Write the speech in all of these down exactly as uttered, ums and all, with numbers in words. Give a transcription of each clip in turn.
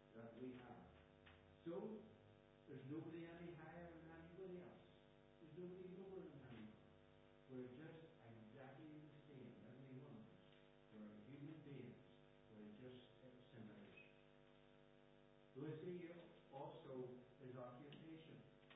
that we have. So, there's nobody any higher than anybody else. There's nobody lower than anyone. We're just exactly the same, every one of us. We're human beings. We're just sinners. We see also his occupation.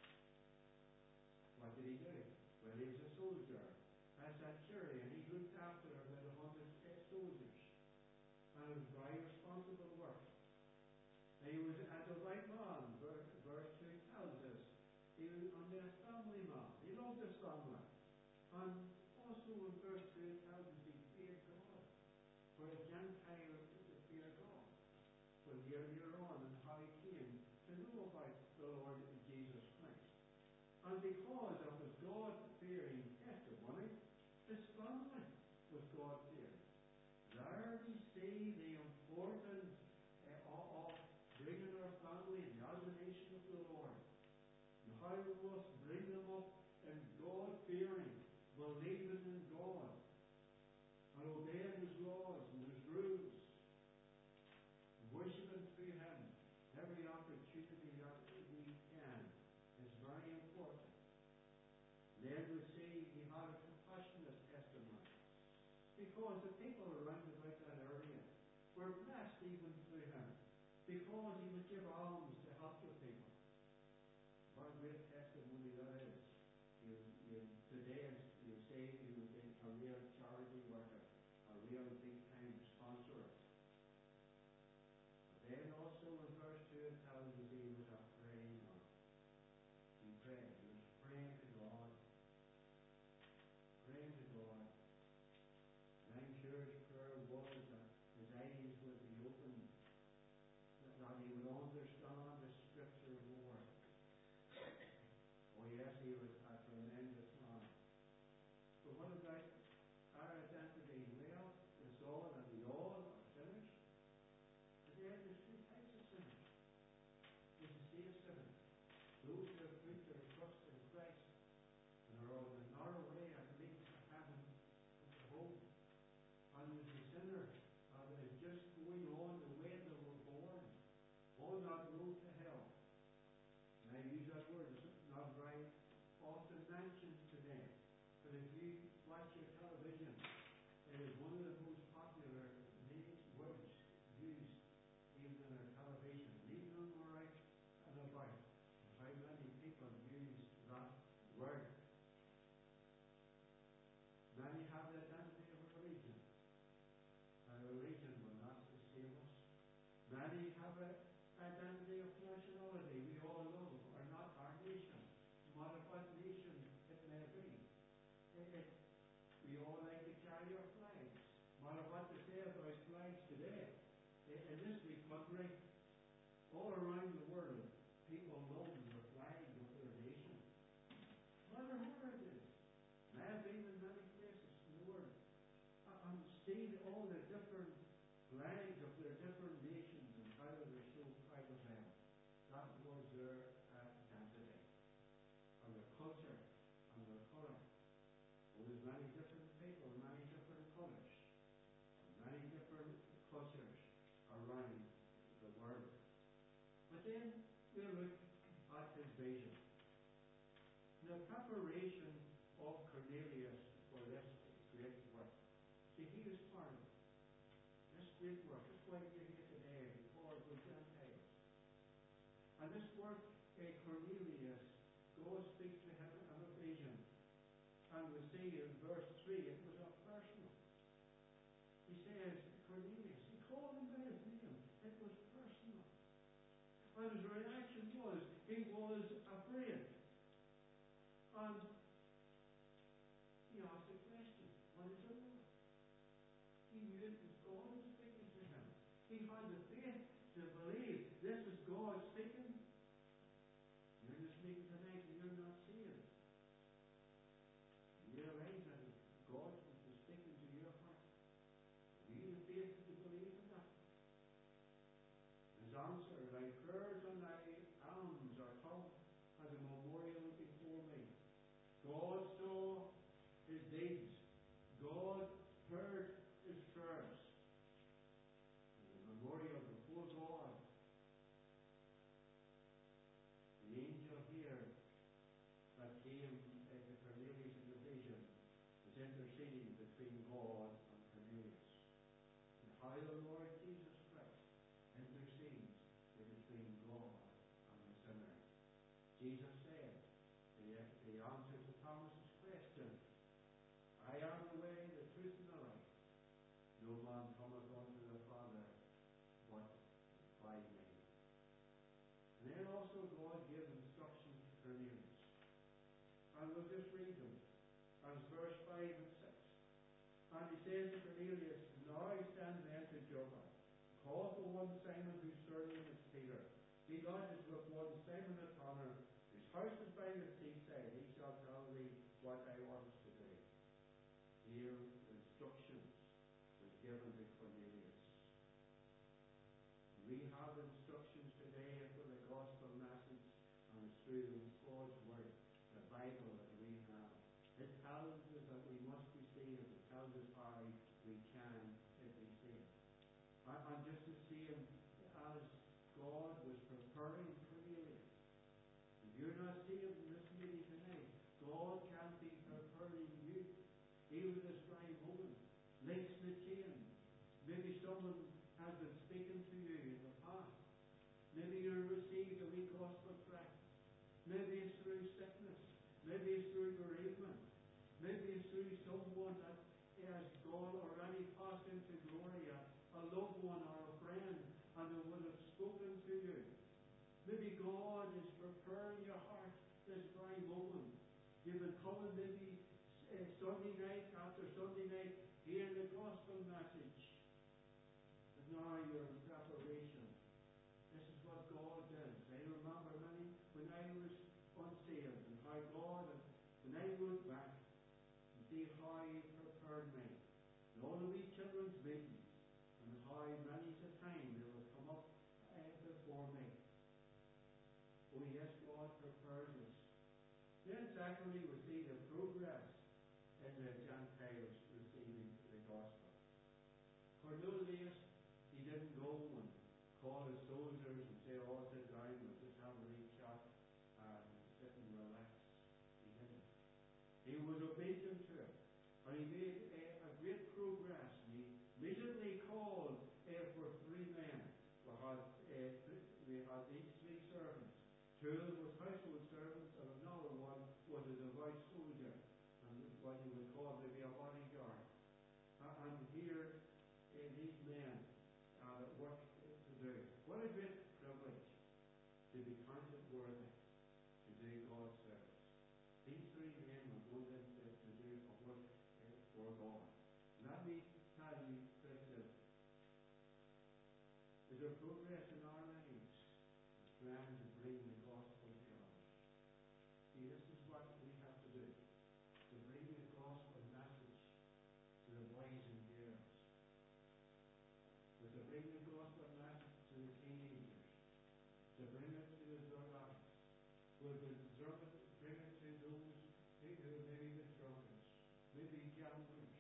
What did he do? Well, he was a soldier. As centurion, he looked after about a hundred soldiers. And it was very responsible work. And he was at the right man, verse, verse two tells us. He was on their family man. He loved his family. And also in verse two it tells us he feared God. For a Gentile to fear God. But earlier on in how he came to know about the Lord Jesus Christ. And because of his God-fearing testimony, his family was God-fearing. There we see the importance uh, of bringing our family in the admiration of the Lord. And how we must bring them up in God-fearing, believing in God, and obeying his laws and his rules, and worshiping through him every opportunity that we can. It's very important. Then we see he had a compassionate testimony. Because the people around about that area were blessed even through him. Because he would give alms to help the people. What a great testimony that is. You, you, today you say he was a real charity worker, a real big time sponsor. But then also in verse two it tells us he was a praying man. He prayed. He was praying to God. Praying to God. And I'm sure his prayer was that his eyes would be opened, that he would understand the scripture more. Oh yes, he was a tremendous man. But what about our identity? Well, it's all and we all are sinners. But then there's two types of sinners. There's the saved sinners. Those who have put their trust in Christ and are on the narrow way and leads to heaven and to home. And there's the sinner uh, that is just going on the way they were born, on that road to hell. And I use that word, it's not very often mentioned today. But if you watch your television, it is one of the most popular words used even in our television, even on the right and about. How many people use that word. Many have the identity of a religion. A religion will not save us. Many have an identity of nationality. We all know are not our nation. No matter what nation it may be. It, it, we all like to carry our flags. No matter what to say about flags today. In, in this big country, all around the world, people know the flag of their nation. No matter where it is. And I have been in many places in the world. And seen all the different flags of their different nations and how they're so proud of them. That was their identity. And their culture and their colour. Well, there's many different people, many different colours, and many different cultures around the world. But then we look at his vision. The preparation of Cornelius for this great work. See, he was part of it. This great work, this why we're here today, because we're Gentiles. And this work, uh, Cornelius, God speaks to him of a vision. And we see in verse three, it was a personal. He says, Cornelius, he called him by his name. It was personal. And his reaction was, he was afraid. And he asked a question. What is it? He knew it was God speaking to him. He had the faith to believe this is God speaking. You're just speaking tonight and you're not seeing it. You realize that God is speaking to your heart. Do you have the faith to believe in that? His answer, thy prayers and thy alms are come as a memorial before me. God saw his deeds. God heard his prayers. As a memorial before God It's interceding between God and Cornelius. And how the Lord Jesus Christ intercedes between God and the sinner. Jesus said, he, he answered to Thomas's question, I am the way, the truth, and the life. No man cometh unto the Father but by me. And then also God gave instructions to Cornelius. And we'll just read them. As verse five and six. And he says to Cornelius, Now I stand then to Joppa. Call for one Simon whose surname is Peter. He lodges with one Simon the tanner, whose house is by the seaside. He shall tell thee what I want to do. Here instructions was given to Cornelius. We have instructions today for the gospel message, and it's through God's word, the Bible that we have. It tells us that we must be saved. It tells us how we can be saved. And just the same as God was preparing Cornelius. If you're not saved in this meeting tonight, God can be preparing you. Even this very moment, links the chain. Maybe someone has been speaking to you in the past. Maybe you received a wee gospel tract. Maybe it's through sickness. Maybe it's through bereavement. Maybe it's through someone that has gone already passed into glory, a, a loved one or a friend, and they would have spoken to you. Maybe God is preparing your heart this very moment. You've been coming maybe uh, Sunday night after Sunday night, hearing the gospel message. But now you're in preparation. This is what God does. I remember many when I was unsaved and how God, and when I look back and see how He prepared me, and all the wee children's meetings, and how many a time they would come up uh, before me. Oh yes, God prepares us. Then secondly, we see the progress in the Gentiles receiving the gospel. Cornelius, he didn't go and call his soldiers and say, oh, sit down, we'll just have a wee chat and sit and relax. He didn't. He was obedient to it. And he made uh, a great progress. And he immediately called uh, for three men. We had, uh, we had these three servants. Two of them was household servants, and another one was a devout soldier, and what you would call maybe a bodyguard. Uh, and here, uh, these men uh, work to do. What a great privilege to be counted worthy to do God's service. These three men were going into to do a work uh, for God. Let me tell you, Christian, is there progress in our lives? Trying to bring the gospel to others. See, this is what we have to do. To bring the gospel message to the boys and girls. But to bring the gospel message to the teenagers. To bring it to the drug addicts. But to bring it to those who maybe the drunkards. Maybe gamblers.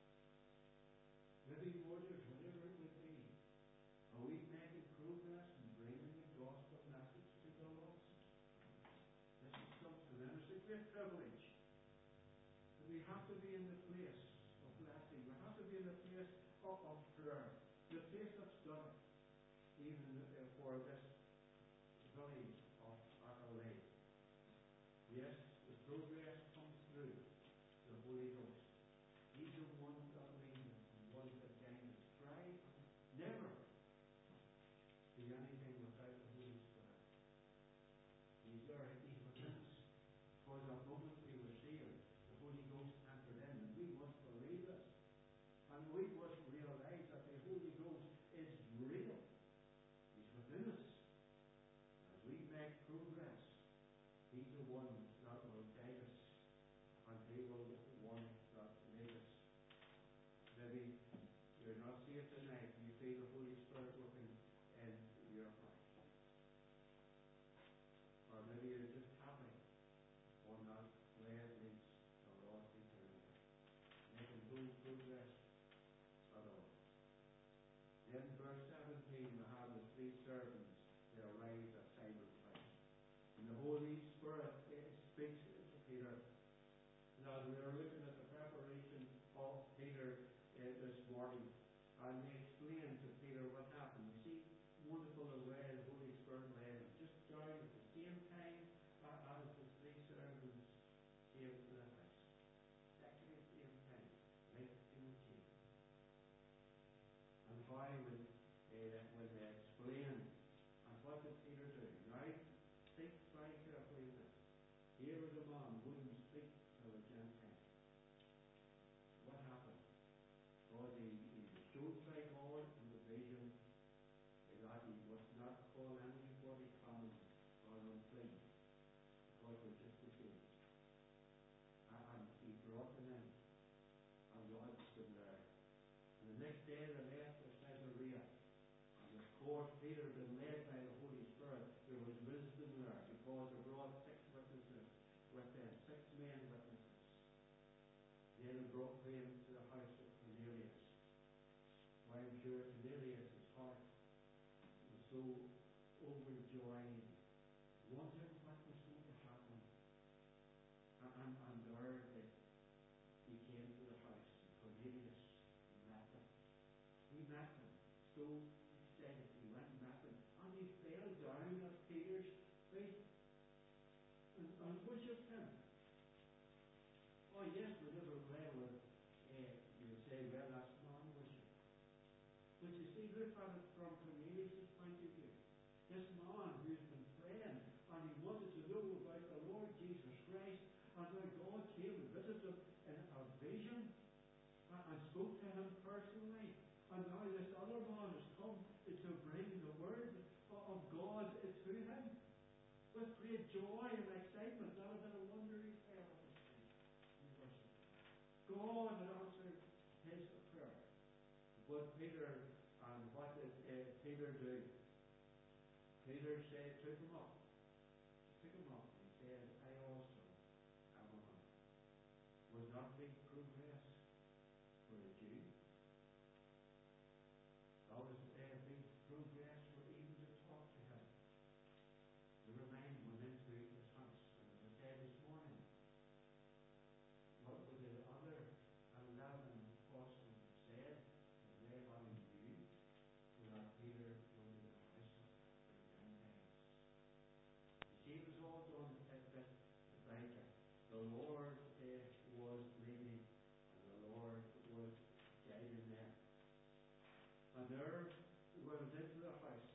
Maybe voters, whatever it would be. Are we making progress in bringing the gospel message to the lost? This is something, and it's a great privilege. But we have to be in the place of blessing. We have to be in the place of, of prayer. The place that's done it, even uh, for this village of Accolade. Yes, the progress comes through the Holy Ghost. He's the one that leads us and one that guides us. Try never do anything without the Holy Spirit. He's there, He's within us. For the moment we were saved, the Holy Ghost entered in, and we must believe this. And we must realize that the Holy Ghost is real. He's within us. As we make progress, He's the one that will guide us, and He will be the one that leads us. Maybe you're not saved tonight, you feel the Holy Spirit working in your heart. Or maybe you're just happy on that way it leads to lost eternity. Making no progress at all. Then verse seventeen, we have the three servants that arrived at Simon's house. And the Holy Spirit speaks to Peter. And as we are looking at the preparation Toy will, uh, will uh, explain. And what did Peter do? Right? Think very carefully of this. Here was a man who wouldn't speak to the Gentiles. What happened? God, he, he was showed by God in the vision that he was not call anybody common or unclean, because we're just the same. And he brought them in, and God stood there. And the next day they left for Caesarea. And of course, Peter had been led by the Holy Spirit. There was wisdom there, because they brought six witnesses with them, six men witnesses. Then they brought them to the house of Cornelius. Well, I'm sure Cornelius' heart was so overjoyed, wondering what was going to happen. And, and, and there that he came to the house, and Cornelius met him. He met him so excited. He went and met him, and he fell down at Peter's feet and, and worshipped him. Oh yes, we never well would uh, you would say, well, that's non-worship. But you see, look at it from Cornelius' point of view. This man who's been praying, and he wanted to know about the Lord Jesus Christ, and now God came and visited him in a vision, and, and spoke to him personally. And now this other man has come to bring the word of God to him with great joy and excitement. Not a bit of wonder he fell at his feet. God had answered his prayer. But Peter, and what did uh, Peter do? Peter said, took him up. Took him up and said, I also am a man. Was not big progress for a Jew. That was uh, big progress for even to talk to him. The remain went into his house. And as I said this morning, what were the other eleven apostles said? They only knew that Peter was in the house of the Gentiles. You see, it was all done at the banquet. The Lord uh, was leading, and the Lord was guiding them. And there, when we went into the house,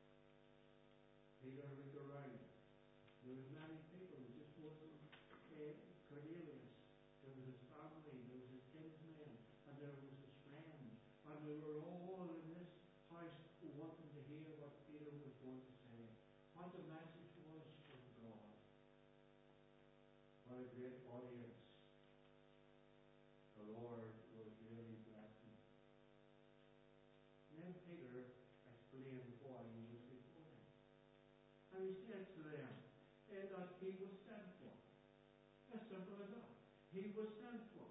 Peter looked around. There was many people. It just wasn't uh, Cornelius. There was his family. There was his kinsmen, and there was his friends. And they were all in this house wanting to hear what Peter was going to say. What the message was from God. What a great audience. The Lord was really blessing. Then Peter explained why he was before them. And he said to them eh, that he was sent for. As simple as that. He was sent for.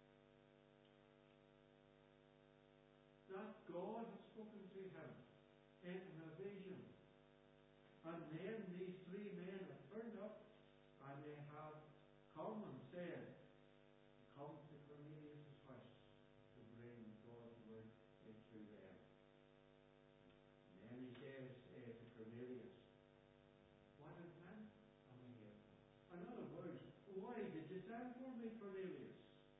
That God had spoken to him in a vision. And then these three men have turned up, and they have come and said, come to Cornelius' house to bring God's word into them. And then he says uh, to Cornelius, what event am I here for? In other words, why did you send for me, Cornelius?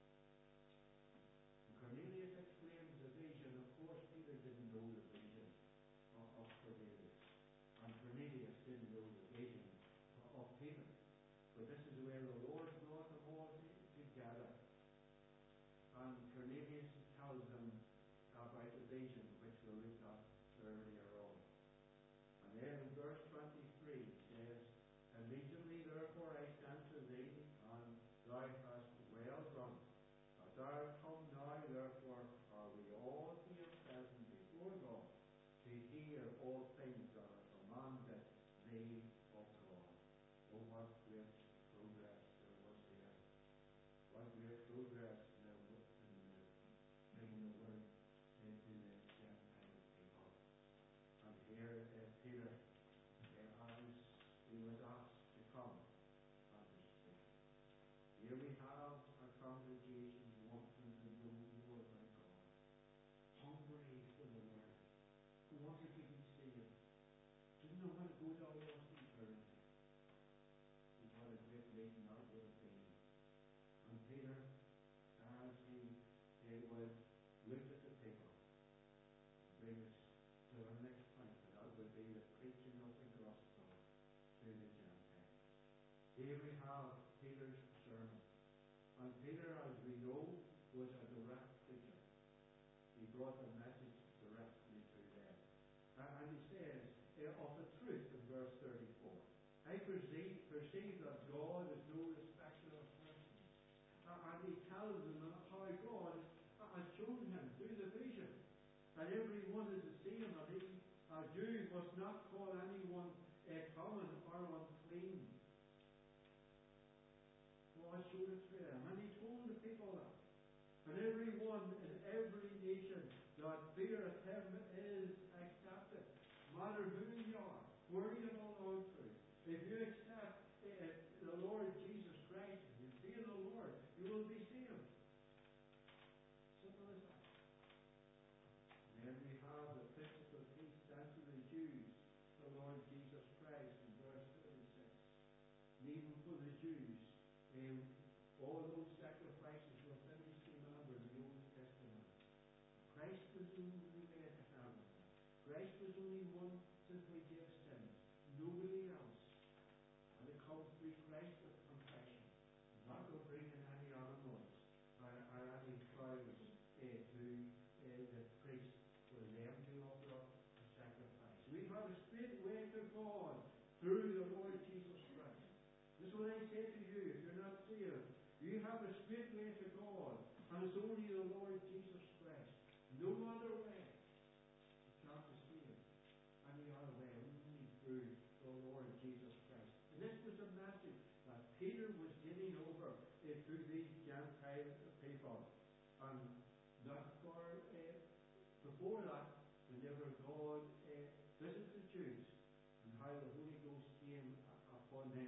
And Cornelius explains the vision. Of course, Peter didn't know the vision of, of Cornelius. And Cornelius didn't know the vision of, of Peter. But this is where the Lord brought them all together. And Cornelius tells them about the vision which we looked at earlier on. And then in verse twenty-three it says, immediately therefore I sent to thee, and thou hast well done. As thou art come now, therefore are we all here present before God, to hear all things that are commanded thee of God. Oh, what great progress there was here. What great progress there was in the bringing the word into the Gentile people. And here uh, Peter, uh, as he was asked to come and to speak. Here we have a congregation wanting to know more about God, hungry for the word, who wanted to be saved, didn't know how to go to a lost eternity. We had a great meeting that would have been. And Peter, as he uh, was looked at the people, bring us to our next point, and that would be the preaching of the gospel to the Gentiles. Here we have Peter's sermon. And Peter, as we know, was a direct preacher. He brought the message directly to them. And he says, uh, of the truth in verse thirty-four, I perceive, perceive that God is no respecter of persons. Uh, and he tells them how God has shown him through the vision that everyone is the same, and he, a Jew, must not call anyone uh, common or unclean. God showed it to them, and he told the people that. And everyone in every nation that feareth him is accepted. No matter who you are, where you belong to, if you accept uh, the Lord Jesus Christ, and you fear the Lord, you will be saved. Simple as that. And then we have the principle of peace sent to the Jews, the Lord Jesus Christ, in verse thirty-six. And even for the Jews, um, all those sacrifices were finished, remember, in the Old Testament. Christ was the only way to heaven. Christ was only one to forgive sins. Nobody else. And it comes through Christ with confession. Not to bring in any animals or, or any cows uh, to uh, the priest for them to offer up a sacrifice. We have a straight way to God through the Lord Jesus Christ. This is what I say to you, if you're not saved. You have a straight way to God, and it's only the Lord Jesus Christ. No other way. You can't be saved any other way, only through the Lord Jesus Christ. And this was a message that Peter was getting over uh, to these Gentile people. And not for uh, before that, whenever God uh, visited the Jews, and how the Holy Ghost came upon them.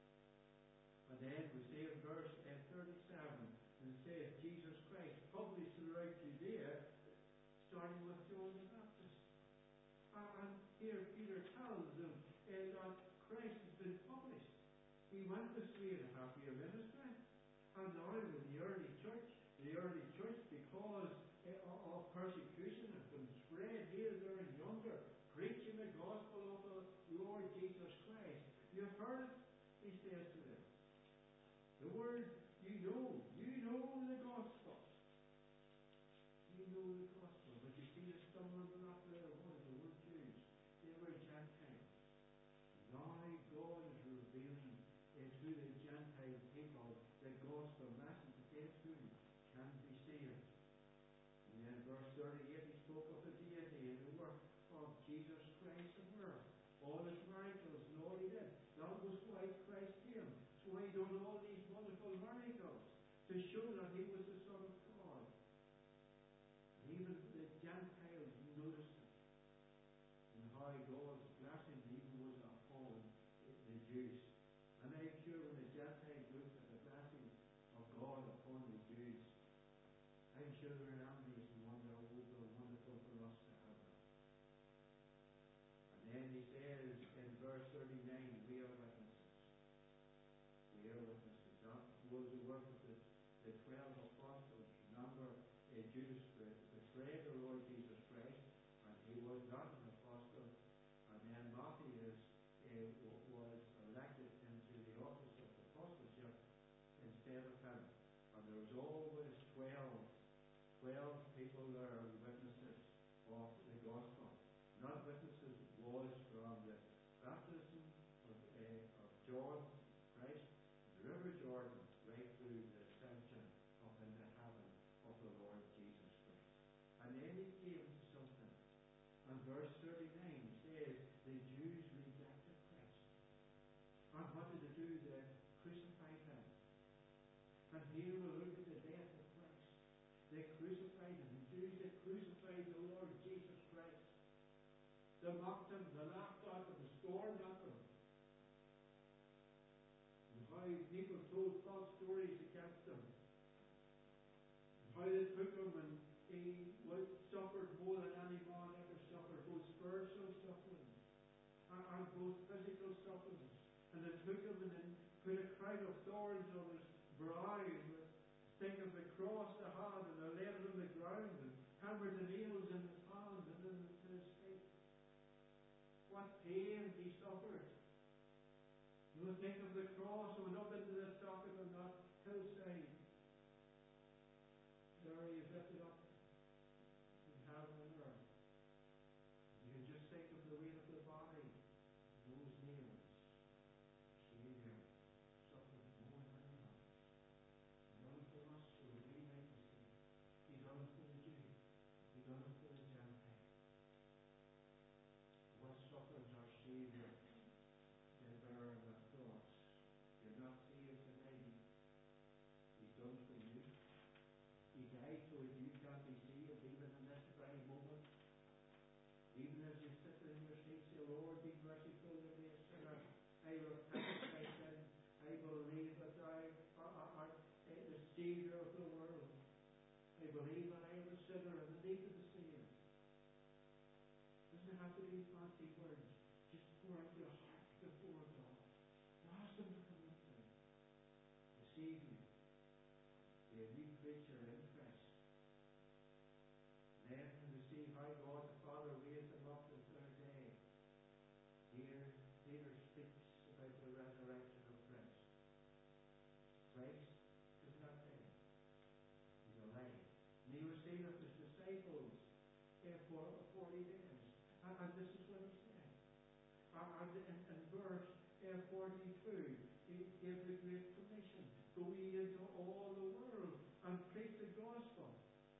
And then we say in verse uh, thirty-seven, and it says Jesus Christ published throughout Judea, starting with John the Baptist. And here Peter tells them uh, that Christ has been published. He went this three and a half year ministry, and now with the early church, the early church, because uh, of persecution, has been spread here, there, and yonder, preaching the gospel of the Lord Jesus Christ. You've heard it, he says to them. The word, you know, you know the gospel. You know the gospel, but you see the stumbling block there was, they were Jews, they were Gentiles. Now God is revealing uh, to the Gentile people the gospel message that they too can be saved. And then verse thirty-eight, he spoke of the deity and the work of Jesus Christ on earth. All his miracles and all he did. That was why Christ came. That's why he done all these wonderful miracles, to show that he was the Son of God. And even the Gentiles noticed it. And how God's blessing even was upon the Jews. And I'm sure when the Gentiles looked at the blessing of God upon the Jews, I'm sure they were envious and wonder, oh, it was wonderful for us to have that. And then he says in verse thirty-nine, we are witnesses. We are witnesses. That was the work of the, the twelve apostles. Remember, uh, Judas betrayed the Lord Jesus Christ, and he was not an apostle. And then Matthias uh, was elected into the office of apostleship instead of him. And there was always twelve, twelve people there, witnesses of the gospel. Not witnesses was from the baptism of, uh, of John Christ, the river Jordan, right through the ascension up into heaven of the Lord Jesus Christ. And then he came to something. And verse thirty-nine says, the Jews rejected Christ. And what did they do? They crucified him. And here we look at the death of Christ. They crucified him. The Jews, they crucified the Lord Jesus Christ. They mocked him, they laughed at him, they scorned at him. And how people told false stories against him. And how they took him and he was, suffered more than any man ever suffered, both spiritual suffering and, and both physical suffering. And they took him and then put a crown of thorns on his brow and the stake of the cross they had, and they laid it on the ground and hammered the nails in his hands and in his feet. What pain he suffered. You will think of the cross that went up into the socket on that hillside. There he is lifted up in heaven and earth. You can just think of the weight of the body, those nails. Savior suffered more than enough. Done for us so that we may receive. He done it for the Jew. He done it for the Gentile. What suffers our Savior did bear on that cross. You're not saved tonight. He's done for you. He died so that you can be saved even in this very moment. Even as you sit in your seat, say, Lord, be merciful to me, a sinner. I repent of my sin. I believe that thou art the Saviour of the world. I believe that I am a sinner and in need of the Saviour. Doesn't have to be fancy words. Just pour out your heart before God. Ask Him to come with you. To save you. Be a new creature in Christ. Then to see how God the Father raised Him up the third day. Here Peter speaks about the resurrection of Christ. Christ is not dead. He's alive. And He was seen of His disciples for forty days. And, and this is what He said. And in, in verse forty-two, He gave the Great Commission. Go ye into all the world and preach the gospel.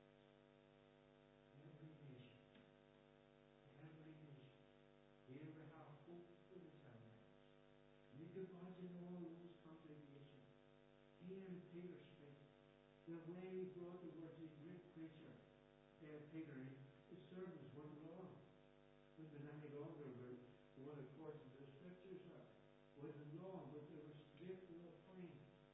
Every nation. Every nation. Here we have hope for the Gentiles. You can imagine all those congregations. Here in Peter speaks. The way he brought the word to a great preacher. Uh, Peter, his sermons weren't long. When the night longer were one according to the scriptures are. Wasn't long, but they were straight to the point.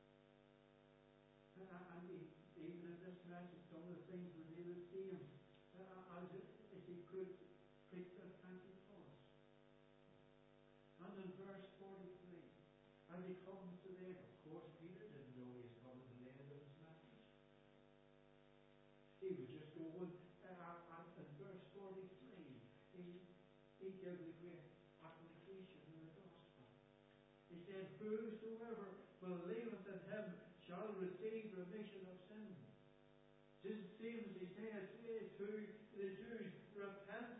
And, and he, even in this message, some of the things were near the same uh, as, it, as he could preach at Pentecost. And in verse forty-three, and he comes to them. Of course, Peter didn't know he was coming to the end of his message. He was just going, uh, and in verse forty-three, he, he gave the great application in the gospel. He said, whosoever believeth in him shall receive remission of sins. Just the same as he says to the Jews, repent.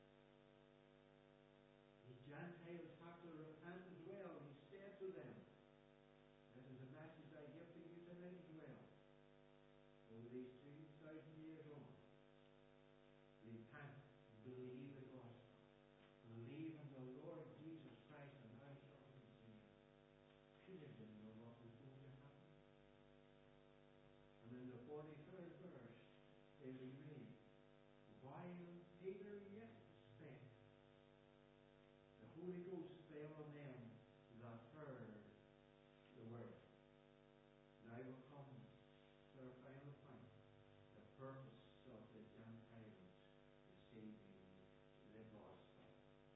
The Gentiles have to repent as well. He said to them, this is a message I give to you tonight as well. Over these two thousand years on, repent, believe the gospel, believe in the Lord Jesus Christ, and thou shalt be saved. Peter didn't know what was going to happen. And in the forty-third verse, there we read, while Peter yet spake, the Holy Ghost fell on them that heard the word. Now will come to our final point, the purpose of the Gentiles receiving the gospel.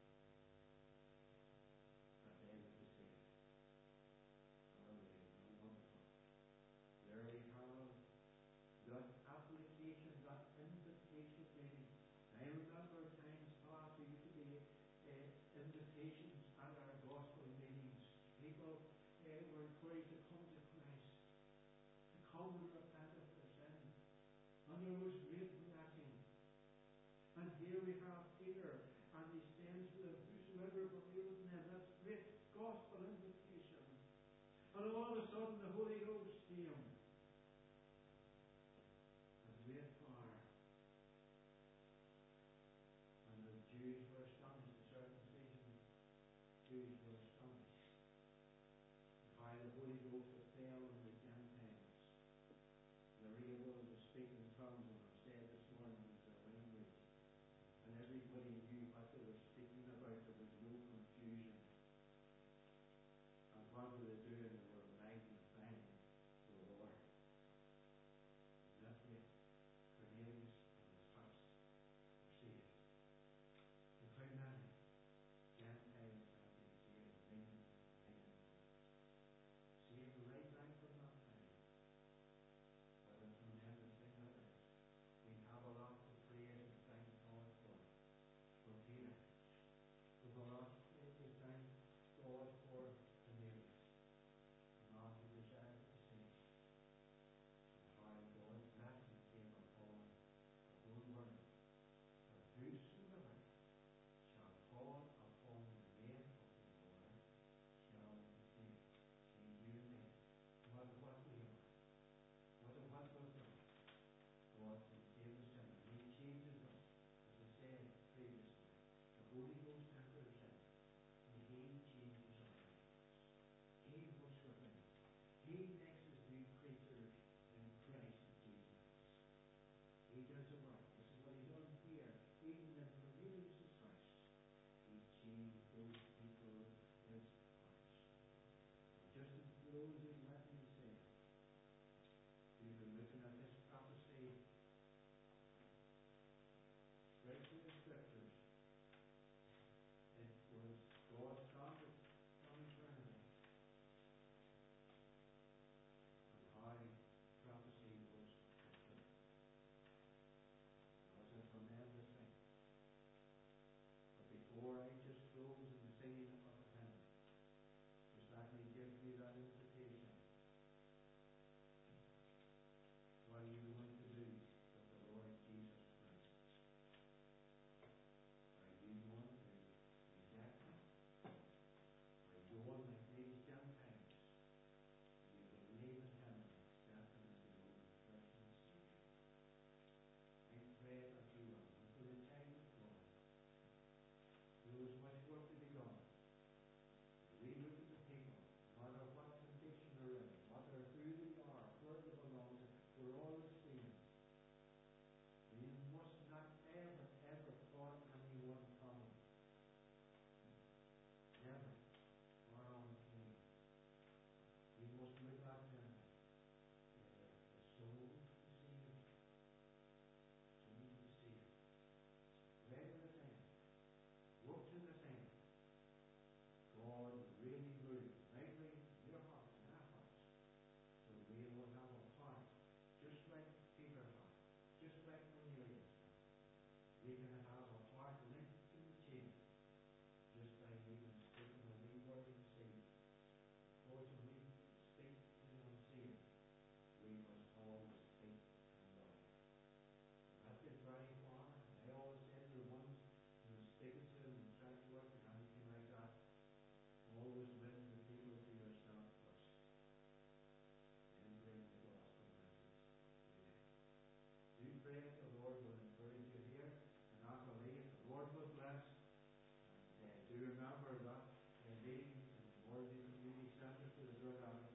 That they would be saved. Hallelujah. Wonderful. There we have that application, that invitation meeting. I remember times past there used to be uh, invitations at our gospel meetings. People uh, were encouraged to come to Christ, to come and repent of their sin. And there was great blessing. And here we have Peter, and he stands to them, whosoever believeth in him. That's great gospel invitation. And all of a sudden the Holy Ghost came. A great fire. And the Jews were astonished, the circumcision Jews were astonished by the Holy Ghost that fell on the Gentiles. They were able to speak in tongues, and I've said this morning was their language. And everybody knew what they were speaking about. There was no confusion. And what were they doing? They were magnifying the Lord. That's it. Cornelius and his house were saved. And how many Gentiles have been saved? Many, many. Saved right down from that time. But from everything that is, we have a lot to He makes us new creatures in Christ Jesus. He does the work. This is what He's done here. Even in Cornelius' house, He changed those people's hearts. Just to close it, let me say, we've been looking at this prophecy right through the Scriptures. It was God started from eternity, and how prophecy was fulfilled. It was a tremendous thing. But before I just close in the singing of the hymn, just let me give you that invitation. What are you going to do with the Lord Jesus Christ? Are you going to reject Him? Are you going like these Gentiles? Do you believe in Him and accept Him as your own personal Savior? I pray that you will. Until the time of God, there is much work to be done. We look at the people, no matter what condition they're in, no matter who they are, where they belong to, we're all the same. We must not ever, ever thought anyone common. Never. Our own king. We must look at them. Uh, the soul deceived. Soul deceived. Right at the time. Work to the time. God really moved, rightly in your hearts and our hearts, so we will have a heart just like Peter had, just like Cornelius had. We can have a heart linked to the chain, just like even speaking a wee word in seed. Or to we speak in unseen, we must always speak in love. And that's been very far. I always said to the ones who are speaking to them in church work or anything like that, always win the people to yourself first, and bring the gospel message to them. Do pray that the Lord will encourage you here, and I believe the Lord will bless. And uh, do remember that uh, meeting in the Morgan Community Centre for the drug addict